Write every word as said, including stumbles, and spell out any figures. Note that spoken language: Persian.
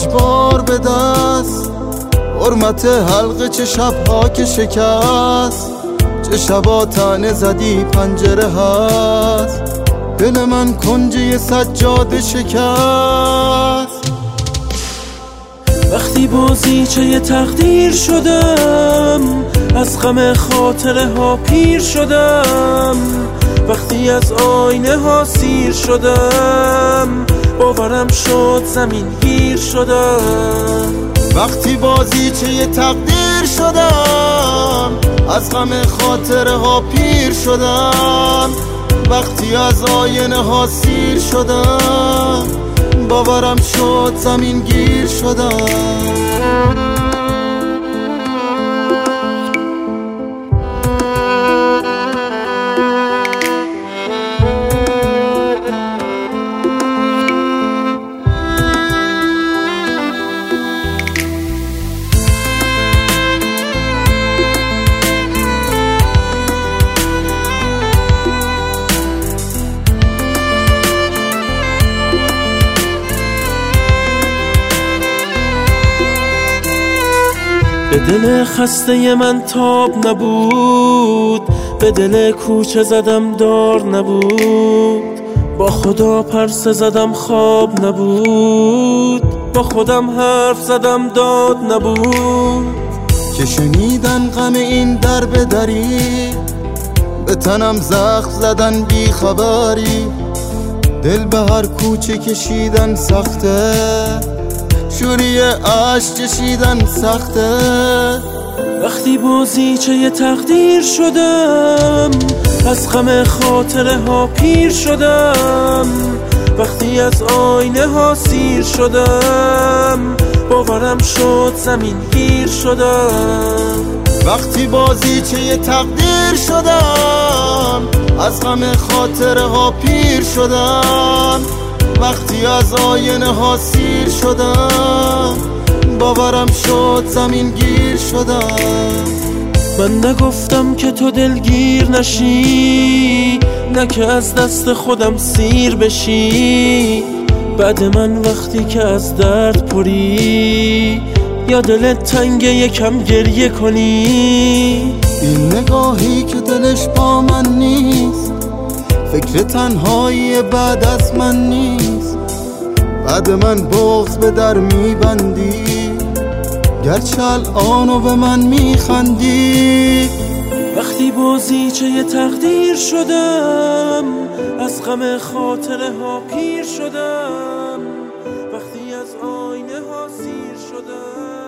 اجبار به دست، حرمت حلقه چه شبها که شکست، چه شبا تنه زدی پنجره هست، دل من کنجه سجاده شکست. وقتی بازیچه یه تقدیر شدم، از غم خاطره ها پیر شدم، وقتی از آینه ها سیر شدم، باورم شد زمین گیر شدم. وقتی بازیچه یه تقدیر شدم، از غم خاطره ها پیر شدم، وقتی از آینه ها سیر شدم، باورم شد زمین گیر شدم. به دل خسته من تاب نبود، به دل کوچه زدم دار نبود، با خدا پرسه زدم خواب نبود، با خودم حرف زدم داد نبود. که شنیدن غم این در به دری، به تنم زخم زدن بی خبری، دل به هر کوچه کشیدن سخته، شوری عشق کشیدن سخته. وقتی بازیچه یه تقدیر شدم، از غم خاطره ها پیر شدم، وقتی از آینه ها سیر شدم، باورم شد زمین گیر شدم. وقتی بازیچه یه تقدیر شدم، از غم خاطره ها پیر شدم، وقتی از آینه ها سیر شدم، باورم شد زمین گیر شدم. من نگفتم که تو دلگیر نشی، نه که از دست خودم سیر بشی، بعد من وقتی که از درد پری، یا دلت تنگه یکم گریه کنی. این نگاهی که دلش با من نیست، فکر تنهایی بعد از من نیست، بعد من بغض به در میبندی، گرچه الانو به من میخندی. وقتی بازیچه یه تقدیر شدم، از غم خاطره ها پیر شدم، وقتی از آینه ها سیر شدم.